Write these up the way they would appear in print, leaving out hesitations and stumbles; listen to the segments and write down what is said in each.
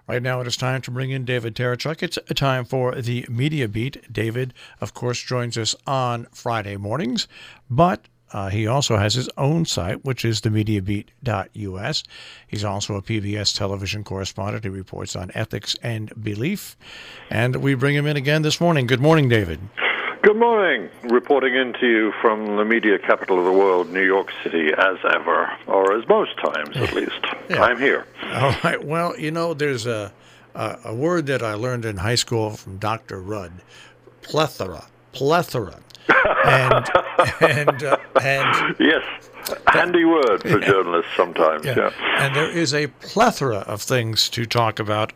Right now it is time to bring in David Terechuk. It's a time for the Media Beat. David, of course, joins us on Friday mornings, but he also has his own site, which is themediabeat.us. He's also a PBS television correspondent. He reports on ethics and belief. And we bring him in again this morning. Good morning, David. Good morning. Reporting in to you from the media capital of the world, New York City, as ever, or as most times, at least. Yeah. I'm here. All right. Well, you know, there's a word that I learned in high school from Dr. Rudd, plethora. and yes, handy word for journalists sometimes. Yeah. And there is a plethora of things to talk about.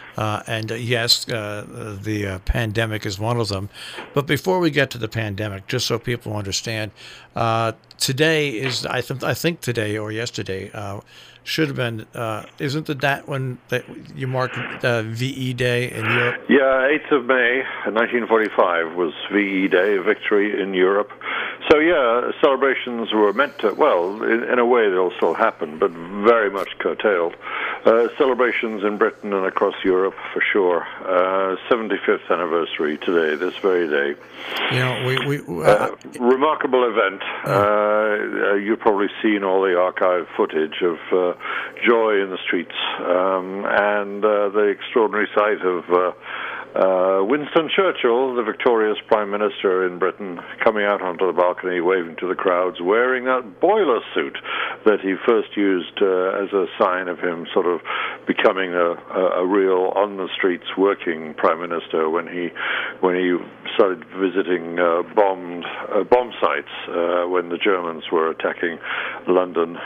The pandemic is one of them. But before we get to the pandemic, just so people understand, today is, I think today or yesterday, should have been, isn't that when you mark VE Day in Europe? Yeah, 8th of May, 1945 was VE Day, victory in Europe. So, yeah, celebrations were meant to, well, in a way they'll still happen, but very much curtailed. Celebrations in Britain and across Europe, for sure. 75th anniversary today, this very day. You know, remarkable event. You've probably seen all the archive footage of joy in the streets and the extraordinary sight of Winston Churchill, the victorious Prime Minister in Britain, coming out onto the balcony, waving to the crowds, wearing that boiler suit that he first used as a sign of him sort of becoming a real on-the-streets working Prime Minister when he started visiting bomb sites when the Germans were attacking London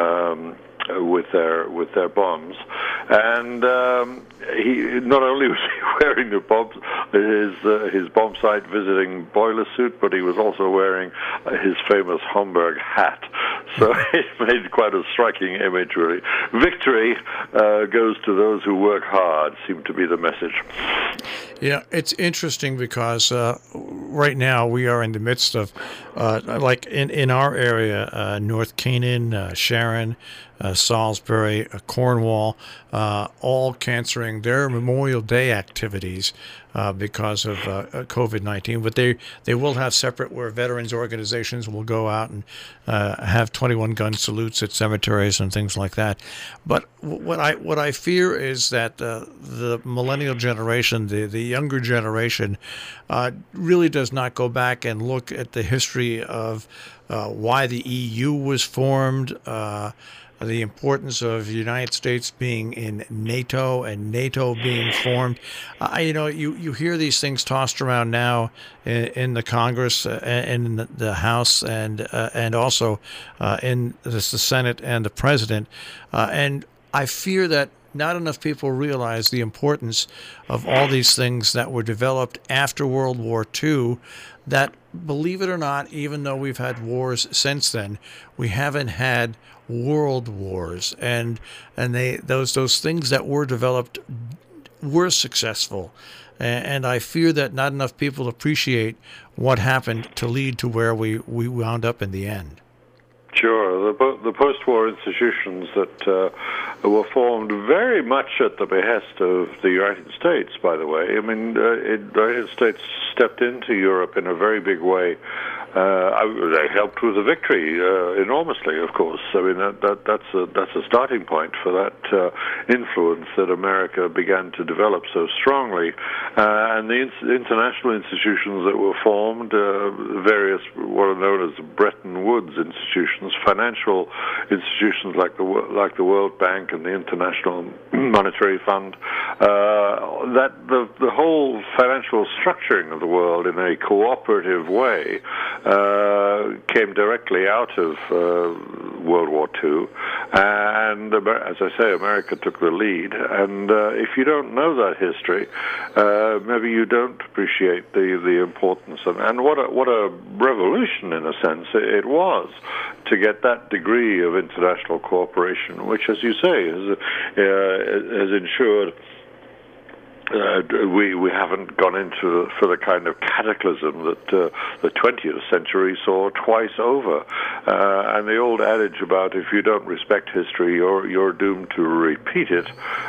with their bombs, and he not only was he wearing his bomb site visiting boiler suit, but he was also wearing his famous Homburg hat. So it made quite a striking image, really. Victory goes to those who work hard, seemed to be the message. Yeah, it's interesting because right now we are in the midst of, like in our area, North Canaan, Sharon, Salisbury, Cornwall, all canceling their Memorial Day activities because of COVID-19. But they will have separate where veterans organizations will go out and have 21-gun salutes at cemeteries and things like that. But what I fear is that the millennial generation, the younger generation, really does not go back and look at the history of why the EU was formed, the importance of the United States being in NATO and NATO being formed. You hear these things tossed around now in the Congress and in the House and also in the Senate and the President. And I fear that not enough people realize the importance of all these things that were developed after World War II that, believe it or not, even though we've had wars since then, we haven't had world wars, and those things that were developed were successful, and I fear that not enough people appreciate what happened to lead to where we wound up in the end. Sure, the post-war institutions that were formed very much at the behest of the United States, by the way. I mean, the United States stepped into Europe in a very big way. They helped with the victory enormously, of course. I mean, that's a starting point for that influence that America began to develop so strongly. And the international institutions that were formed, various what are known as Bretton Woods institutions, financial institutions like the World Bank and the International Monetary Fund, that the whole financial structuring of the world in a cooperative way came directly out of World War II, and as I say, America took the lead. And if you don't know that history, maybe you don't appreciate the importance and what a revolution, in a sense, it was to get that degree of international cooperation, which, as you say, has ensured we haven't gone into for the kind of cataclysm that the 20th century saw twice over. And the old adage about if you don't respect history, you're doomed to repeat it,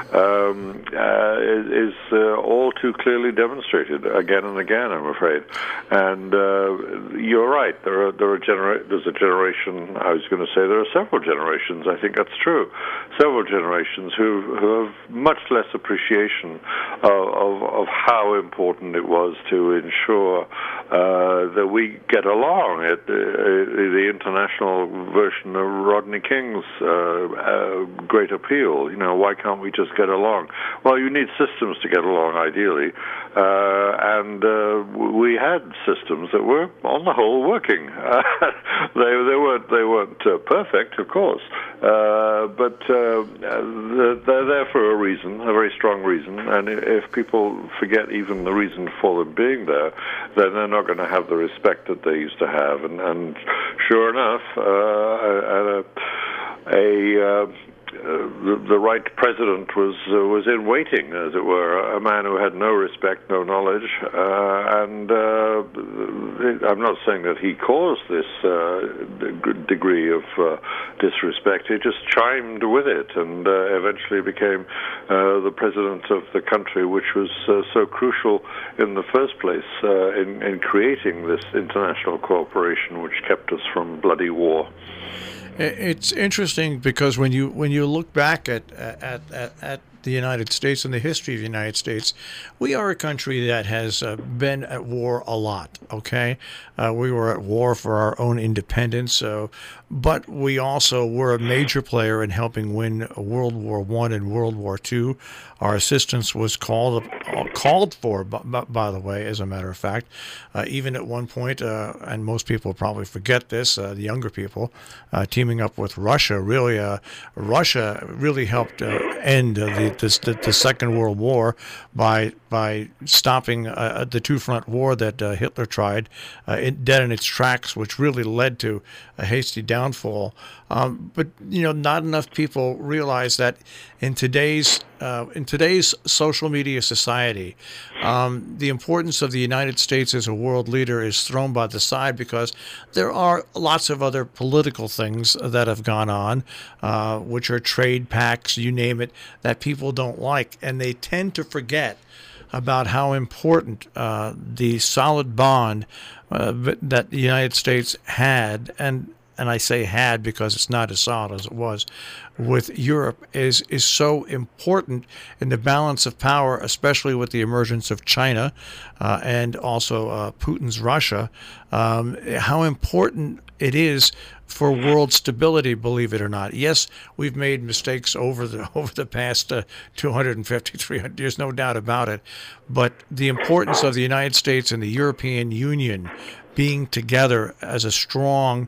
is all too clearly demonstrated again and again, I'm afraid. And you're right. There's a generation. I was going to say there are several generations. I think that's true. Several generations who have much less appreciation of how important it was to ensure that we get along. The international version of Rodney King's great appeal. Why can't we just get along? Well, you need systems to get along, ideally, and we had systems that were, on the whole, working. They weren't perfect, of course, but they're there for a reason, a very strong reason. And if people forget even the reason for them being there, then they're not going to have the respect that they used to have. And sure enough, the right president was in waiting, as it were, a man who had no respect, no knowledge, and I'm not saying that he caused this degree of disrespect. He just chimed with it, and eventually became the president of the country, which was so crucial in the first place in creating this international cooperation, which kept us from bloody war. It's interesting because when you look back at the United States and the history of the United States, we are a country that has been at war a lot. Okay, we were at war for our own independence, but we also were a major player in helping win World War I and World War II. Our assistance was called for, by the way, as a matter of fact. Even at one point, and most people probably forget this, the younger people, teaming up with Russia. Russia really helped end the Second World War by stopping the two-front war that Hitler tried dead in its tracks, which really led to a hasty downfall. But not enough people realize that in today's social media society, the importance of the United States as a world leader is thrown by the side because there are lots of other political things that have gone on, which are trade pacts, you name it, that people don't like, and they tend to forget about how important the solid bond that the United States had, and I say had because it's not as solid as it was, with Europe is so important in the balance of power, especially with the emergence of China and also Putin's Russia, how important it is for world stability, believe it or not. Yes, we've made mistakes over the past 250, 300 years, no doubt about it, but the importance of the United States and the European Union being together as a strong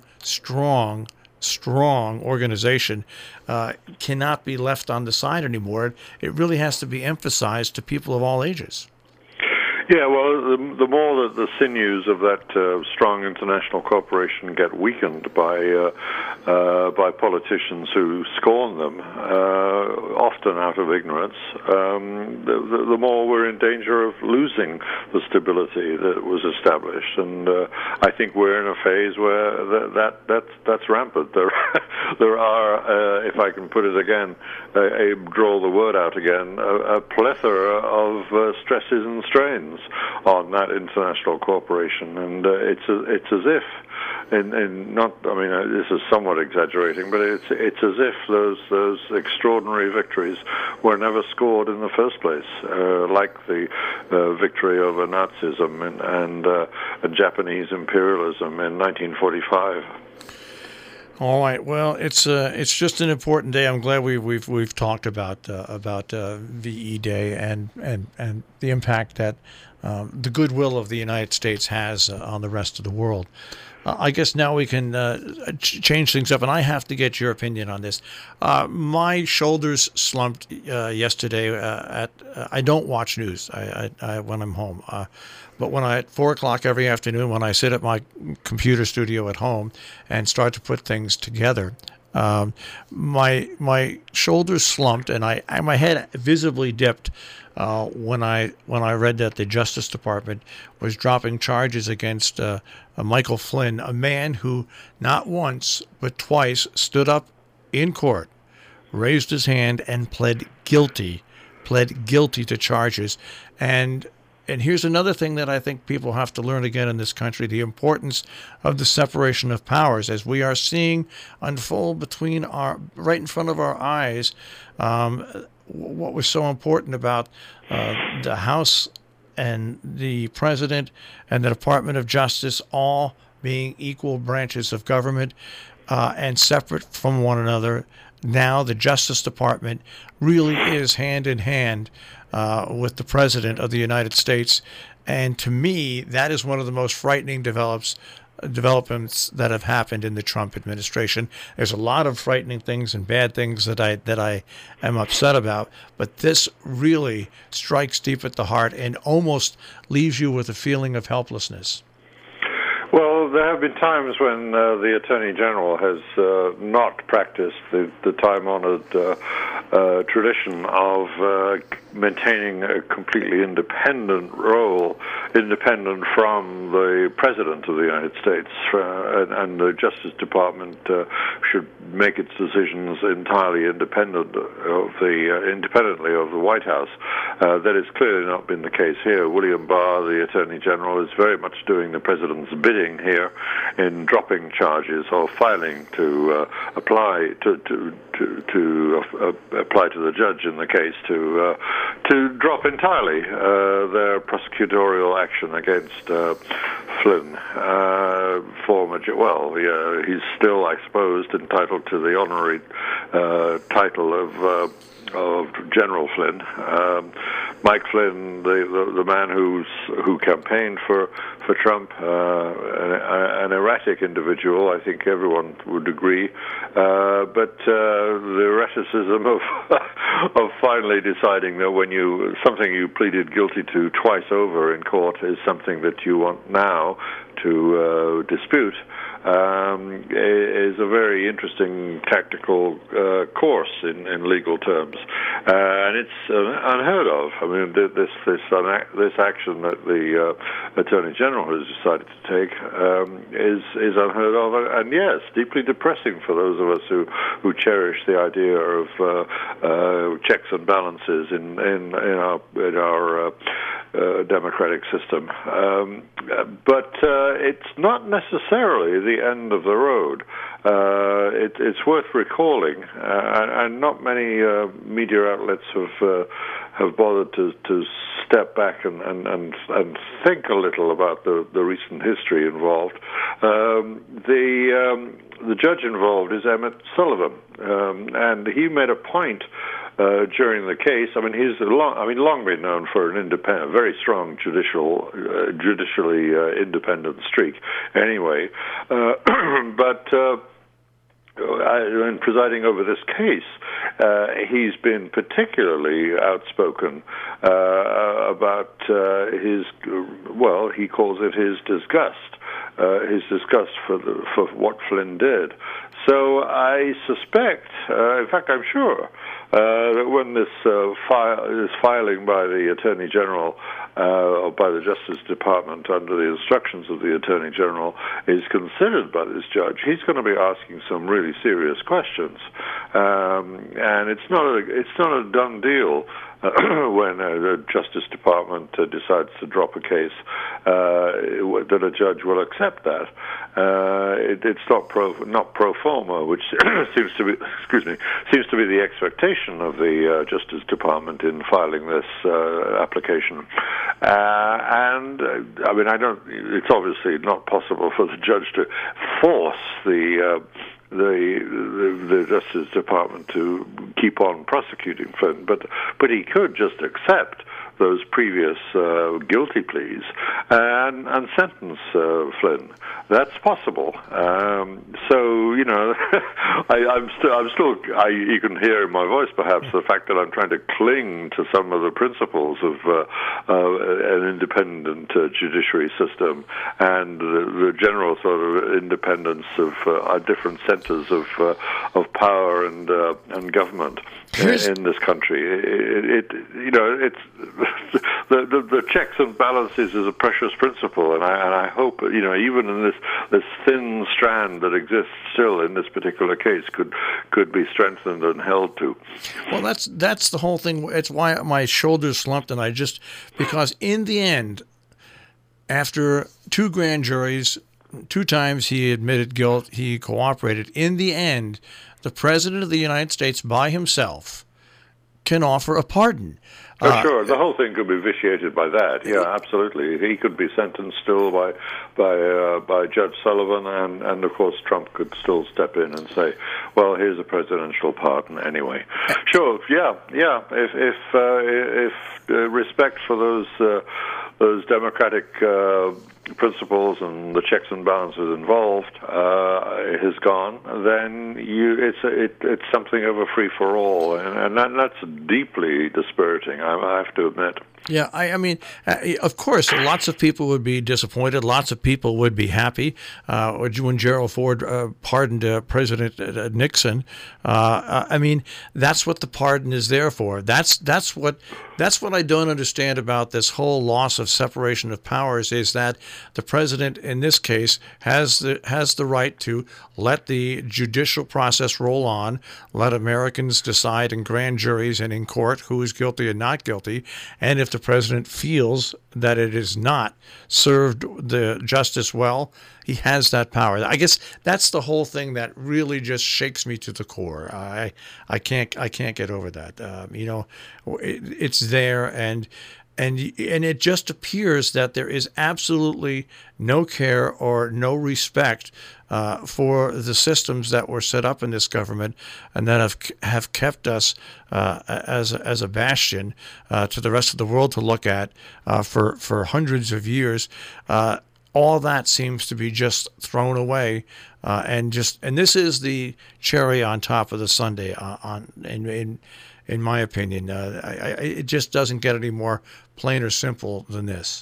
organization cannot be left on the side anymore. It really has to be emphasized to people of all ages. Yeah, well, the more that the sinews of that strong international cooperation get weakened by politicians who scorn them, often out of ignorance, the more we're in danger of losing the stability that was established. And I think we're in a phase where that's rampant. There are, if I can put it again, draw the word out again, a plethora of stresses and strains on that international cooperation, and it's as if, this is somewhat exaggerating, but it's as if those extraordinary victories were never scored in the first place, like the victory over Nazism and Japanese imperialism in 1945. All right. Well, it's just an important day. I'm glad we've talked about VE Day and the impact that the goodwill of the United States has on the rest of the world. I guess now we can change things up, and I have to get your opinion on this. My shoulders slumped yesterday. I don't watch news when I'm home, but at 4 o'clock every afternoon, when I sit at my computer studio at home and start to put things together, My shoulders slumped, and my head visibly dipped when I read that the Justice Department was dropping charges against Michael Flynn, a man who not once but twice stood up in court, raised his hand, and pled guilty to charges. And here's another thing that I think people have to learn again in this country: the importance of the separation of powers, as we are seeing unfold right in front of our eyes. What was so important about the House and the President and the Department of Justice all being equal branches of government and separate from one another. Now the Justice Department really is hand in hand with the President of the United States. And to me, that is one of the most frightening developments that have happened in the Trump administration. There's a lot of frightening things and bad things that I am upset about, but this really strikes deep at the heart and almost leaves you with a feeling of helplessness. Well, there have been times when the Attorney General has not practiced the time-honored tradition of maintaining a completely independent role, independent from the President of the United States, and the Justice Department should make its decisions entirely independently of the White House. That has clearly not been the case here. William Barr, the Attorney General, is very much doing the President's bidding here in dropping charges or filing to apply to apply to the judge in the case to drop entirely their prosecutorial action against Flynn. He's still, I suppose, entitled to the honorary title of General Flynn. Mike Flynn, the man who campaigned for Trump, an erratic individual, I think everyone would agree. But the erraticism of finally deciding that something you pleaded guilty to twice over in court is something that you want now to dispute is a very interesting tactical course in legal terms, and it's unheard of. I mean, this action that the Attorney General has decided to take is unheard of, and yes, deeply depressing for those of us who cherish the idea of checks and balances in our democratic system. But it's not necessarily the end of the road. It's worth recalling, and not many media outlets have bothered to step back and think a little about the recent history involved. The judge involved is Emmett Sullivan, and he made a point during the case. I mean, he's long been known for an independent, very strong judicially independent streak. Anyway, but in presiding over this case, he's been particularly outspoken about he calls it his disgust for what Flynn did. So I suspect, in fact, I'm sure, that when this filing by the Attorney General or by the Justice Department under the instructions of the Attorney General is considered by this judge, he's going to be asking some really serious questions, and it's not a done deal when the Justice Department decides to drop a case that a judge will accept that. It's not pro forma, which seems to be the expectation of the Justice Department in filing this application. And I mean, it's obviously not possible for the judge to force the Justice Department to keep on prosecuting Flynn, but he could just accept those previous guilty pleas and sentence Flynn. That's possible. So you can hear in my voice perhaps the fact that I'm trying to cling to some of the principles of an independent judiciary system and the general sort of independence of different centers of power and government in this country. It's the checks and balances is a precious principle, and I hope even in this thin strand that exists still in this particular case could be strengthened and held to. Well, that's the whole thing. It's why my shoulders slumped, and because in the end, after 2 grand juries, 2 times he admitted guilt, he cooperated. In the end, the President of the United States by himself can offer a pardon. Sure, the whole thing could be vitiated by that. Yeah, absolutely. He could be sentenced still by Judge Sullivan, and of course Trump could still step in and say, "Well, here's a presidential pardon anyway." Sure, yeah. If respect for those democratic principles and the checks and balances involved has gone, then it's something of a free for all, and that's deeply dispiriting, I have to admit. Yeah, I mean, of course, lots of people would be disappointed. Lots of people would be happy. When Gerald Ford pardoned President Nixon, I mean, that's what the pardon is there for. That's what I don't understand about this whole loss of separation of powers, is that the president in this case has the right to let the judicial process roll on, let Americans decide in grand juries and in court who is guilty and not guilty, and if the president feels that it is not served the justice well, he has that power. I guess that's the whole thing that really just shakes me to the core. I can't get over that. It's there, and it just appears that there is absolutely no care or no respect for the systems that were set up in this government and that have kept us as a bastion to the rest of the world to look at for hundreds of years. All that seems to be just thrown away, and this is the cherry on top of the sundae. In my opinion, it just doesn't get any more plain or simple than this.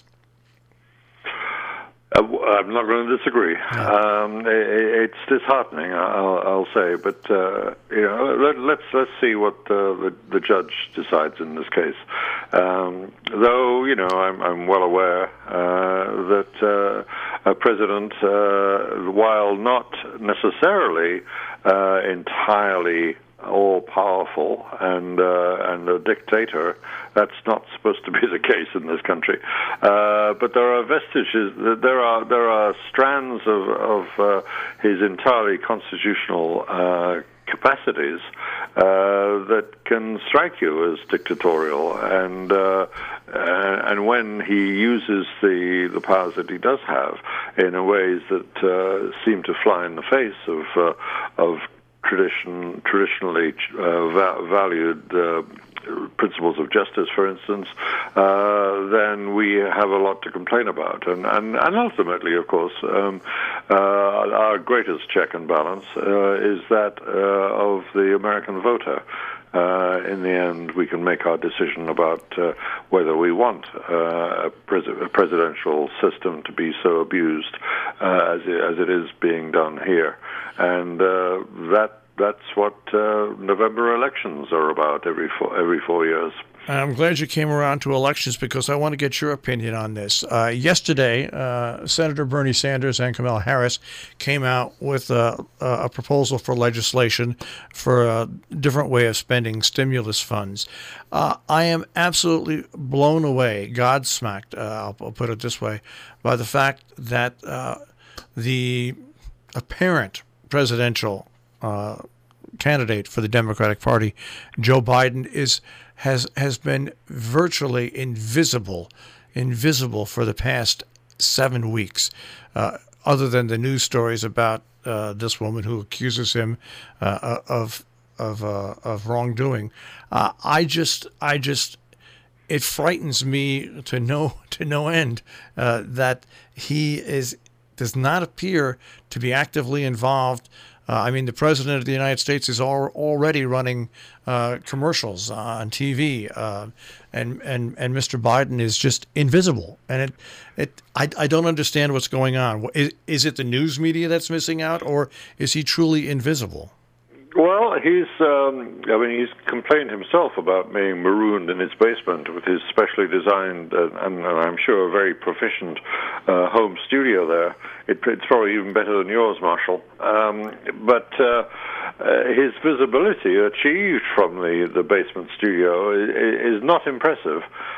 I'm not going to disagree. No. It's disheartening, I'll say, but let's see what the judge decides in this case. Though I'm well aware that a president, while not necessarily entirely all-powerful and a dictator, that's not supposed to be the case in this country. But there are vestiges, there are strands of his entirely constitutional capacities that can strike you as dictatorial, and when he uses the powers that he does have in ways that seem to fly in the face of traditionally valued principles of justice, for instance, then we have a lot to complain about. And ultimately, of course, our greatest check and balance is that of the American voter. In the end, we can make our decision about whether we want a presidential system to be so abused as it is being done here. And that's what November elections are about every 4 years. I'm glad you came around to elections because I want to get your opinion on this. Yesterday, Senator Bernie Sanders and Kamala Harris came out with a proposal for legislation for a different way of spending stimulus funds. I am absolutely blown away, godsmacked, I'll put it this way, by the fact that the apparent presidential candidate for the Democratic Party, Joe Biden, has been virtually invisible for the past 7 weeks, other than the news stories about this woman who accuses him of wrongdoing. it frightens me to no end that he does not appear to be actively involved. I mean, the president of the United States is already running commercials on TV, and Mr. Biden is just invisible. And I don't understand what's going on. Is it the news media that's missing out, or is he truly invisible? Well, he's complained himself about being marooned in his basement with his specially designed and I'm sure a very proficient home studio there. It's probably even better than yours, Marshall. But his visibility achieved from the basement studio is not impressive.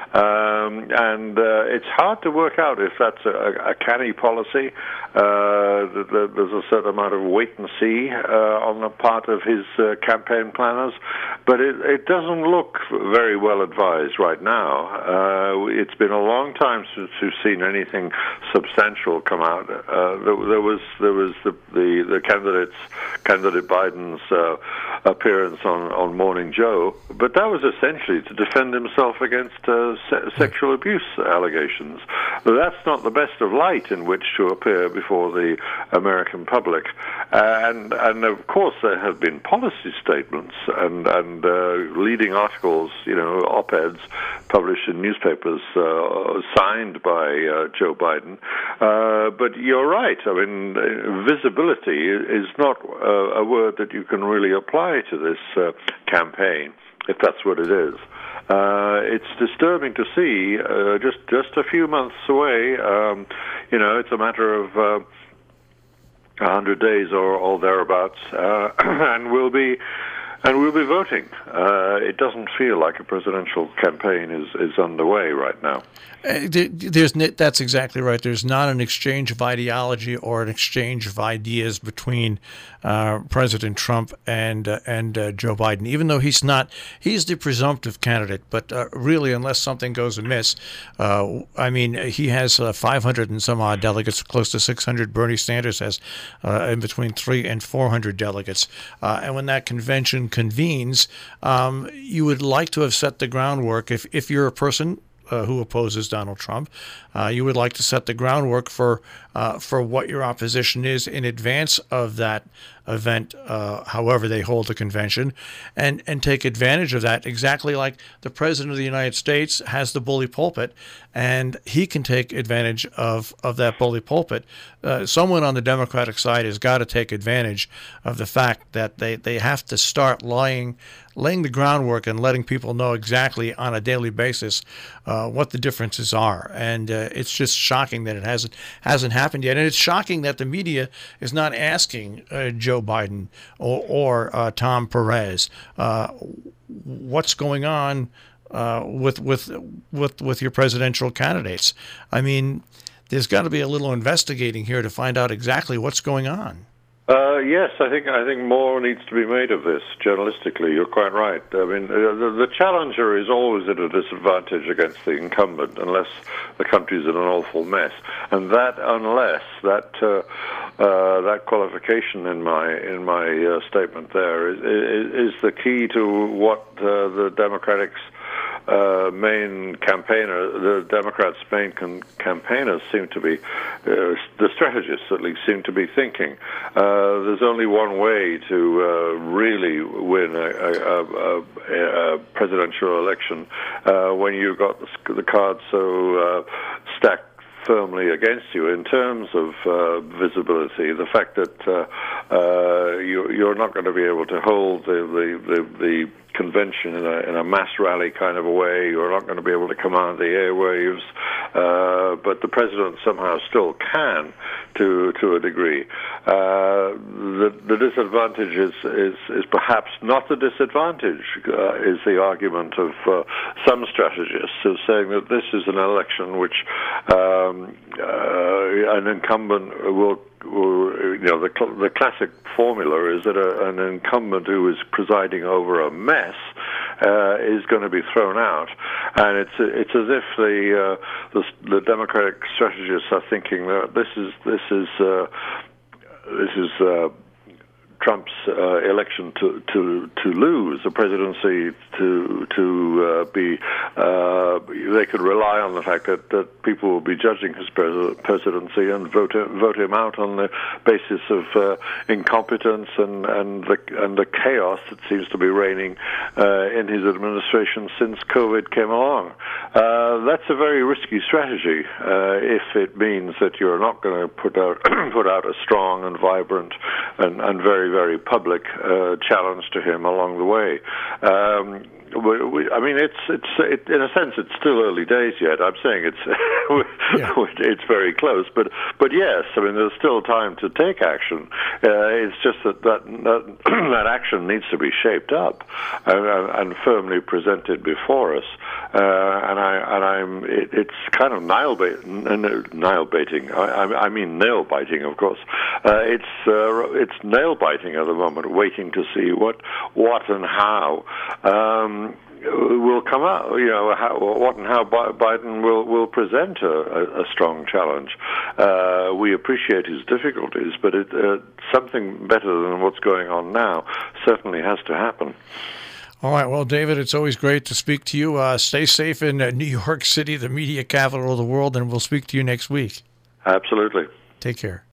And it's hard to work out if that's a canny policy. There's a certain amount of wait and see on the part of his campaign planners, but it doesn't look very well advised right now. It's been a long time since we've seen anything substantial come out. There was the candidate Biden's appearance on Morning Joe, but that was essentially to defend himself against sexual abuse allegations. That's not the best of light in which to appear before the American public. And of course there have been policy statements and leading articles, op-eds published in newspapers signed by Joe Biden. But you're right. I mean, visibility is not a word that you can really apply to this campaign, if that's what it is. It's disturbing to see just a few months away. It's a matter of 100 days or thereabouts, and we'll be voting. It doesn't feel like a presidential campaign is underway right now. That's exactly right. There's not an exchange of ideology or an exchange of ideas between President Trump and Joe Biden, even though he's the presumptive candidate. But really, unless something goes amiss, he has 500 and some odd delegates, close to 600. Bernie Sanders has in between 300 and 400 delegates. And when that convention convenes, you would like to have set the groundwork. If you're a person who opposes Donald Trump, you would like to set the groundwork for what your opposition is in advance of that event, however they hold the convention, and take advantage of that, exactly like the President of the United States has the bully pulpit, and he can take advantage of that bully pulpit. Someone on the Democratic side has got to take advantage of the fact that they have to start laying the groundwork and letting people know exactly on a daily basis what the differences are. And it's just shocking that it hasn't happened yet. And it's shocking that the media is not asking Joe Biden or Tom Perez what's going on with your presidential candidates. I mean, there's got to be a little investigating here to find out exactly what's going on. Yes, I think more needs to be made of this journalistically. You're quite right. I mean, the challenger is always at a disadvantage against the incumbent unless the country's in an awful mess, and unless that qualification in my statement there is the key to what the Democrats' main campaigners seem to be, the strategists at least seem to be thinking. There's only one way to really win a presidential election when you've got the cards so stacked firmly against you in terms of visibility. The fact that you're not going to be able to hold the convention in a mass rally kind of a way. You're not going to be able to command the airwaves, but the president somehow still can to a degree. The disadvantage is perhaps not a disadvantage, is the argument of some strategists who are saying that this is an election which an incumbent will the classic formula is that an incumbent who is presiding over a mess is going to be thrown out, and it's as if the Democratic strategists are thinking that this is Trump's election to lose the presidency, to be they could rely on the fact that people will be judging his presidency and vote him out on the basis of incompetence and the chaos that seems to be reigning in his administration since COVID came along. That's a very risky strategy if it means that you're not going to put out a strong and vibrant and very, very public challenge to him along the way. I mean, it's in a sense, it's still early days yet. I'm saying it's very close, but yes, I mean, there's still time to take action. It's just that action needs to be shaped up and firmly presented before us. It's kind of nail baiting. I mean nail biting, of course. It's nail biting at the moment, waiting to see what and how will come out. What and how Biden will present a strong challenge. We appreciate his difficulties, but something better than what's going on now certainly has to happen. All right. Well, David, it's always great to speak to you. Stay safe in New York City, the media capital of the world, and we'll speak to you next week. Absolutely. Take care.